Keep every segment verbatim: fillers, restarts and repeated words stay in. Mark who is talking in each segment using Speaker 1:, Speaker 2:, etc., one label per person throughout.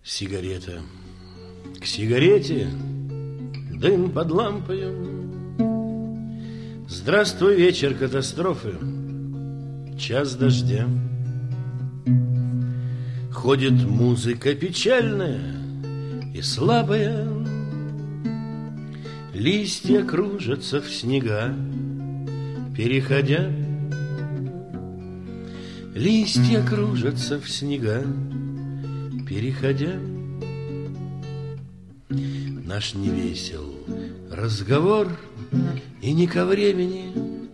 Speaker 1: Сигарета к сигарете, дым под лампою. Здравствуй, вечер катастрофы, час дождя. Ходит музыка печальная и слабая, листья кружатся в снега, переходя. Листья кружатся в снега, переходя. Наш невесел разговор и не ко времени.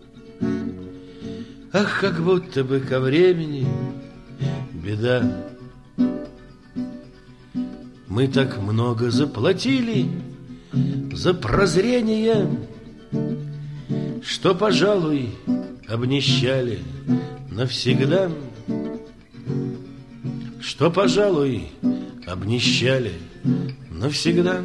Speaker 1: Ах, как будто бы ко времени беда. Мы так много заплатили за прозрение, что, пожалуй, обнищали навсегда. Что, пожалуй, обнищали навсегда.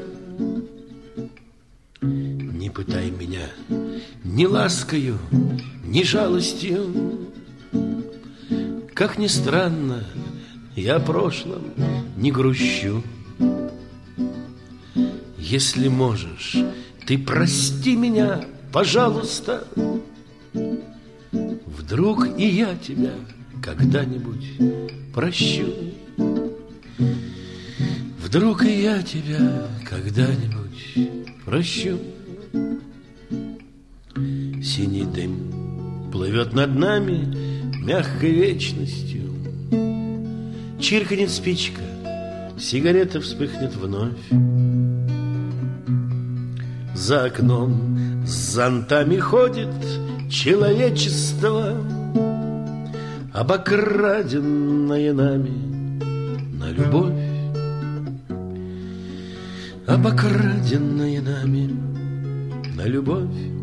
Speaker 1: Не пытай меня ни ласкою, ни жалостью. Как ни странно, я о прошлом не грущу. Если можешь, ты прости меня, пожалуйста. Вдруг и я тебя когда-нибудь прощу. Вдруг и я тебя когда-нибудь прощу. Синий дым плывет над нами мягкой вечностью. Чиркнет спичка, сигарета вспыхнет вновь. За окном с зонтами ходит человечество, обокраденное нами на любовь. Обокраденное нами на любовь.